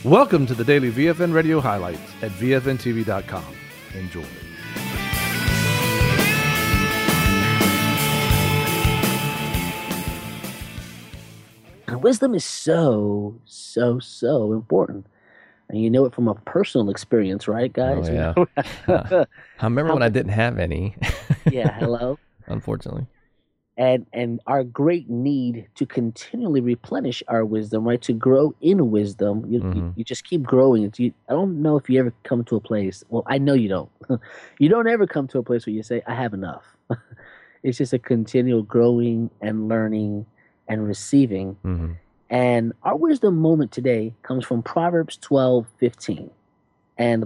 Welcome to the daily VFN radio highlights at VFNTV.com. Enjoy. Wisdom is so important. And you know it from a personal experience, right, guys? Oh, yeah. I remember when I didn't have any. Yeah, hello? Unfortunately. And our great need to continually replenish our wisdom, right? To grow in wisdom. You just keep growing. I don't know if you ever come to a place. Well, I know you don't. You don't ever come to a place where you say, I have enough. It's just a continual growing and learning and receiving. Mm-hmm. And our wisdom moment today comes from Proverbs 12:15. And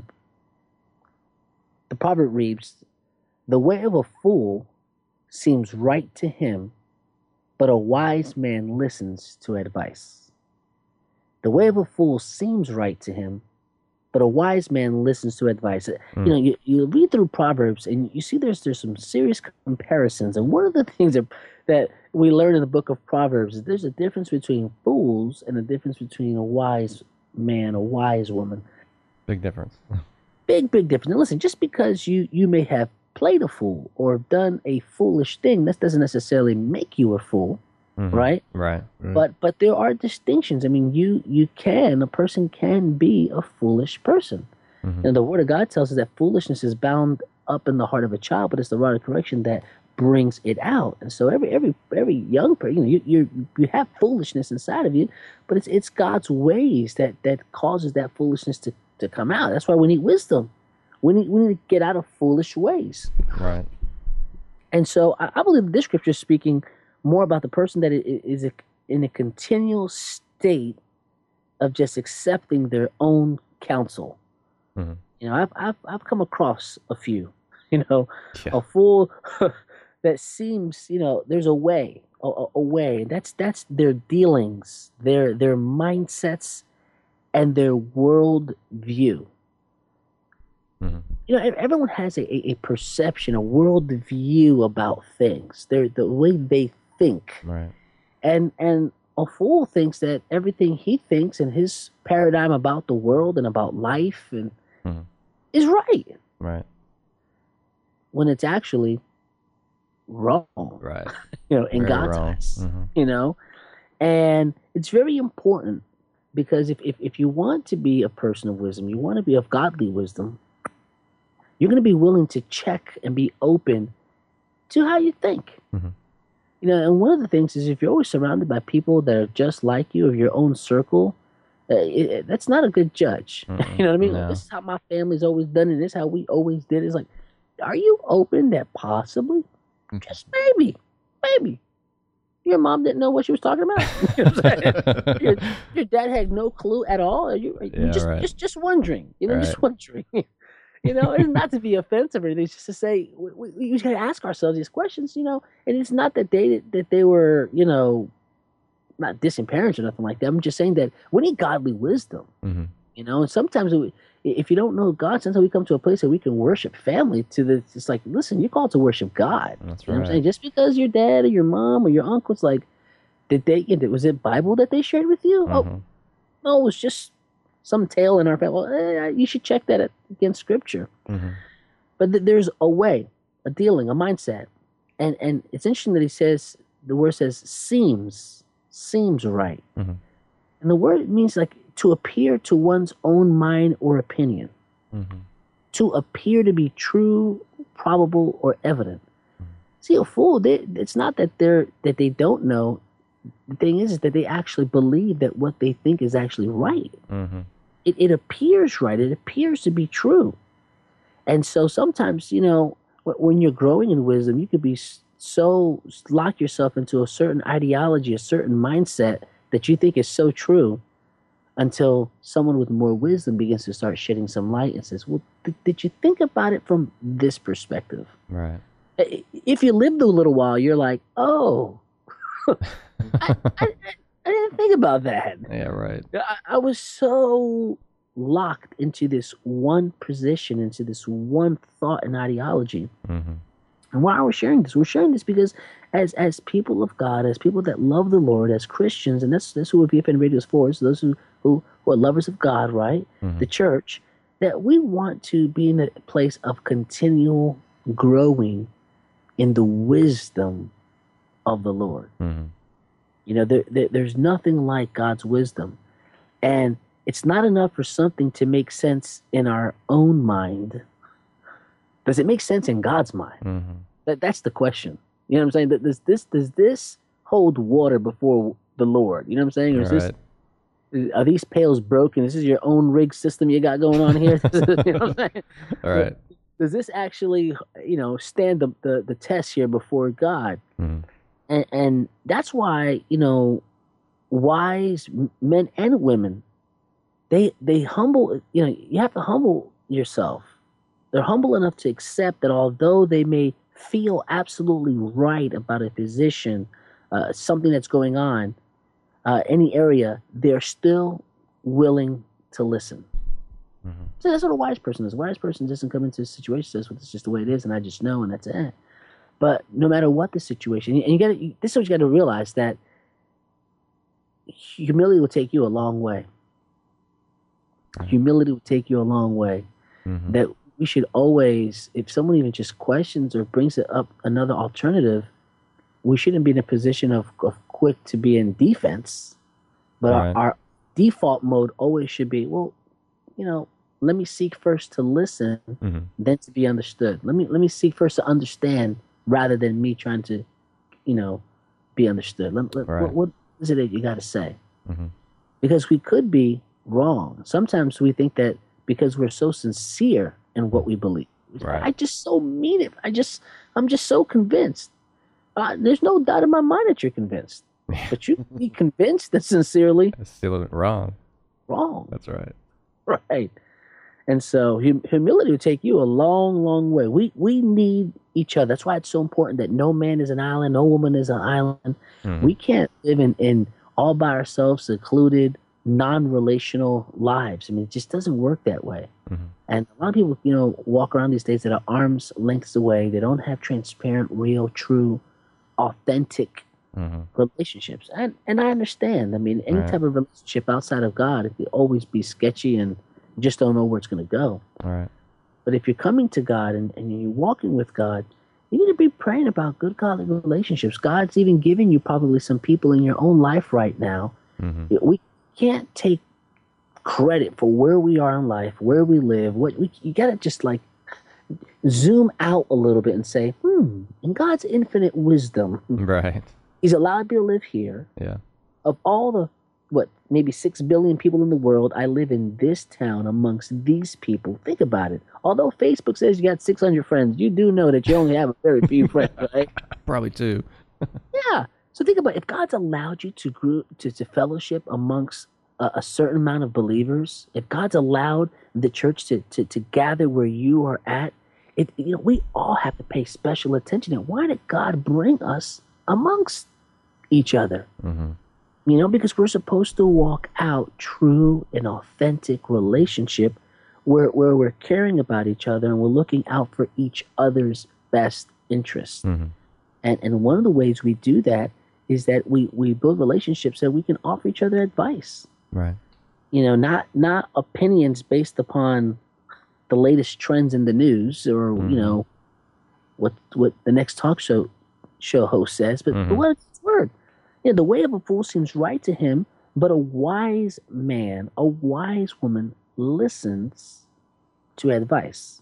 the proverb reads, "The way of a fool seems right to him, but a wise man listens to advice." The way of a fool seems right to him, but a wise man listens to advice. You know, you read through Proverbs and you see there's some serious comparisons. And one of the things that we learn in the book of Proverbs is there's a difference between fools and a difference between a wise man, a wise woman. Big difference. Big difference. And listen, just because you may have played a fool or done a foolish thing, that doesn't necessarily make you a fool, right? Right. But there are distinctions. I mean, a person can be a foolish person. And the Word of God tells us that foolishness is bound up in the heart of a child, but it's the rod of correction that brings it out. And so every young person, you have foolishness inside of you, but it's God's ways that causes that foolishness to come out. That's why we need wisdom. We need to get out of foolish ways. Right. And so I believe this scripture is speaking more about the person that is in a continual state of just accepting their own counsel. You know, I've come across a few, a fool that seems, there's a way. That's their dealings, their mindsets, and their world view. Everyone has a perception, a world view about things. The way they think. Right. And a fool thinks that everything he thinks and his paradigm about the world and about life and is right. Right. When it's actually wrong. Right. In Very God's wrong. eyes. And it's very important because if you want to be a person of wisdom, you want to be of godly wisdom, you're going to be willing to check and be open to how you think. And one of the things is if you're always surrounded by people that are just like you, of your own circle, that's not a good judge. You know what I mean? No. This is how my family's always done it. This is how we always did it. It's like, are you open that possibly, just maybe, your mom didn't know what she was talking about? You know what I'm saying? Your dad had no clue at all? Are you just wondering? Just wondering. It's not to be offensive or anything. It's just to say we got to ask ourselves these questions. And it's not that they were not dissing parents or nothing like that. I'm just saying that we need godly wisdom. And sometimes if you don't know God, sometimes we come to a place that we can worship family. It's like, listen, you're called to worship God. That's You know right. what I'm saying? Just because your dad or your mom or your uncle's like, was it Bible that they shared with you? Oh, no, it was just some tale in our family. Well, you should check that against Scripture. But there's a way, a dealing, a mindset. And it's interesting that the word says seems right. And the word means like to appear to one's own mind or opinion. To appear to be true, probable, or evident. See, a fool, it's not that they don't know. The thing is that they actually believe that what they think is actually right. It appears right. It appears to be true. And so sometimes, when you're growing in wisdom, you could be so lock yourself into a certain ideology, a certain mindset that you think is so true until someone with more wisdom begins to start shedding some light and says, well, did you think about it from this perspective? Right. If you lived a little while, you're like, oh, I didn't think about that. Yeah, right. I was so locked into this one position, into this one thought and ideology. And why are we sharing this? We're sharing this because as people of God, as people that love the Lord, as Christians, and that's who VFN Radio is for, so those who who are lovers of God, right? The church, that we want to be in a place of continual growing in the wisdom of the Lord. You know, there's nothing like God's wisdom. And it's not enough for something to make sense in our own mind. Does it make sense in God's mind? That's the question. You know what I'm saying? Does this hold water before the Lord? You know what I'm saying? Or are these pails broken? This is your own rig system you got going on here? You know what I'm saying? All right. Does this actually, you know, stand the test here before God? And that's why, you know, wise men and women, they humble, you know, you have to humble yourself. They're humble enough to accept that although they may feel absolutely right about a position, something that's going on, any area, they're still willing to listen. So that's what a wise person is. A wise person doesn't come into a situation and says, well, this is just the way it is, and I just know, and that's it. But no matter what the situation, and this is what you got to realize, that humility will take you a long way. Humility will take you a long way. That we should always, if someone even just questions or brings it up another alternative, we shouldn't be in a position of quick to be in defense. But our default mode always should be, well, you know, let me seek first to listen, then to be understood. Let me seek first to understand rather than me trying to, you know, be understood. What is it that you got to say? Because we could be wrong. Sometimes we think that because we're so sincere in what we believe, I just so mean it. I'm just so convinced. There's no doubt in my mind that you're convinced, but you can be convinced that sincerely. That's still wrong. Wrong. That's right. Right. And so humility will take you a long, long way. We need each other. That's why it's so important that no man is an island, no woman is an island. We can't live in all by ourselves, secluded, non-relational lives. I mean, it just doesn't work that way. And a lot of people, you know, walk around these days that are arm's lengths away. They don't have transparent, real, true, authentic relationships. And I understand. I mean, any type of relationship outside of God, it could always be sketchy and you just don't know where it's going to go. But if you're coming to God and you're walking with God, you need to be praying about good, godly relationships. God's even giving you probably some people in your own life right now. We can't take credit for where we are in life, where we live. You got to just like zoom out a little bit and say, in God's infinite wisdom, He's allowed me to live here. Of all the, maybe 6 billion people in the world, I live in this town amongst these people. Think about it. Although Facebook says you got 600 friends, you do know that you only have a very few friends, right? Probably 2. Yeah. So think about it. If God's allowed you to fellowship amongst a certain amount of believers, if God's allowed the church to gather where you are at, we all have to pay special attention. And why did God bring us amongst each other? You know, because we're supposed to walk out true and authentic relationship where we're caring about each other and we're looking out for each other's best interests. And one of the ways we do that is that we build relationships so we can offer each other advice. You know, not opinions based upon the latest trends in the news or, you know, what the next talk show host says, but the word. You know, the way of a fool seems right to him, but a wise man, a wise woman listens to advice.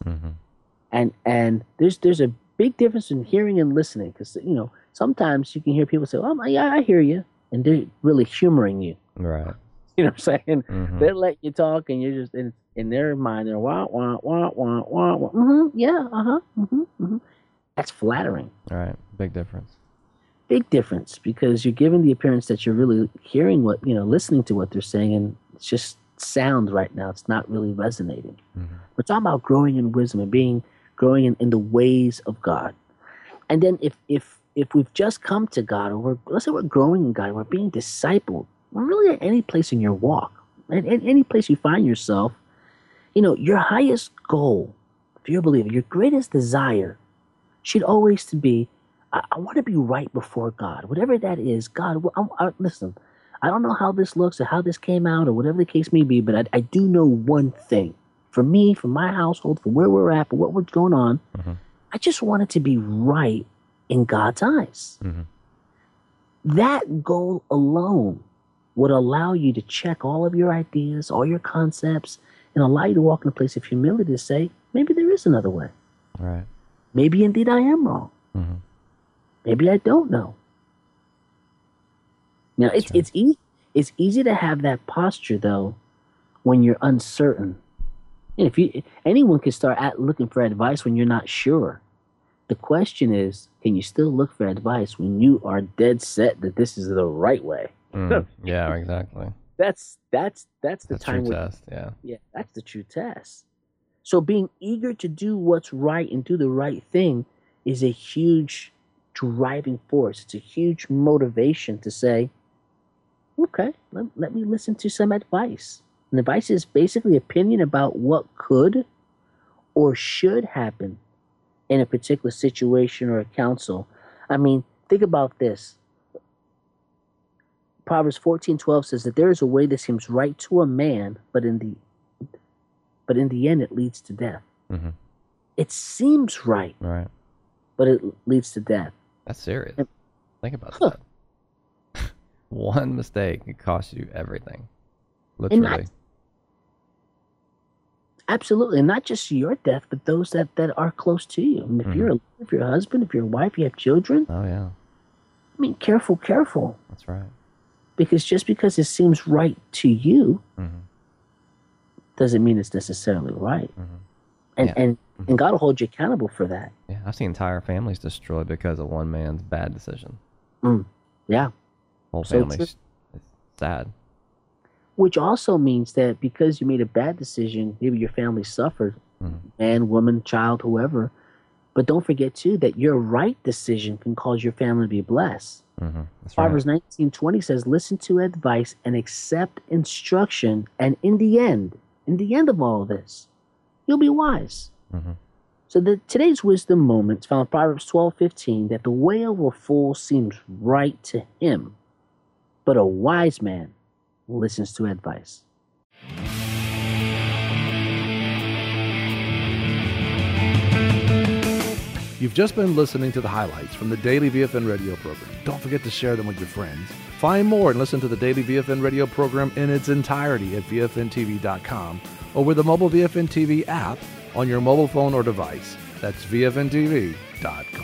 And there's a big difference in hearing and listening, because, you know, sometimes you can hear people say, "Oh, yeah, I hear you," and they're really humoring you. You know what I'm saying? They let you talk, and you're just in their mind, they're wah wah wah wah wah wah. Yeah, That's flattering. Big difference. Big difference, because you're giving the appearance that you're really hearing listening to what they're saying, and it's just sound right now. It's not really resonating. We're talking about growing in wisdom and growing in the ways of God. And then if we've just come to God, or let's say we're growing in God, we're being discipled, we're really at any place in your walk, at any place you find yourself, you know, your highest goal, if you're a believer, your greatest desire should always be, I want to be right before God. Whatever that is, God, listen, I don't know how this looks or how this came out or whatever the case may be, but I do know one thing. For me, for my household, for where we're at, for what we're going on, I just want it to be right in God's eyes. That goal alone would allow you to check all of your ideas, all your concepts, and allow you to walk in a place of humility to say, maybe there is another way. Right. Maybe indeed I am wrong. Maybe I don't know. Now, it's easy to have that posture, though, when you're uncertain. And anyone can start looking for advice when you're not sure. The question is, can you still look for advice when you are dead set that this is the right way? Yeah, exactly. That's the time true test. Yeah, that's the true test. So being eager to do what's right and do the right thing is a huge driving force. It's a huge motivation to say, okay, let me listen to some advice. And advice is basically opinion about what could or should happen in a particular situation or a counsel. I mean, think about this. Proverbs 14:12 says that there is a way that seems right to a man, but in the end it leads to death. It seems right, but it leads to death. That's serious. Think about that. One mistake could cost you everything. Literally. Absolutely. And not just your death, but those that are close to you. And if you're a husband, if you're a wife, you have children. Oh, yeah. I mean, careful. That's right. Because just because it seems right to you doesn't mean it's necessarily right. And God will hold you accountable for that. Yeah, I've seen entire families destroyed because of one man's bad decision. Yeah. Whole families. It's sad. Which also means that because you made a bad decision, maybe your family suffered, man, woman, child, whoever. But don't forget, too, that your right decision can cause your family to be blessed. That's Proverbs right. 19:20 says, listen to advice and accept instruction, and in the end of all this, you'll be wise. So today's wisdom moments found in Proverbs 12:15, that the way of a fool seems right to him, but a wise man listens to advice. You've just been listening to the highlights from the Daily VFN radio program. Don't forget to share them with your friends. Find more and listen to the Daily VFN radio program in its entirety at VFNTV.com or with the mobile VFN TV app on your mobile phone or device. That's VFNTV.com.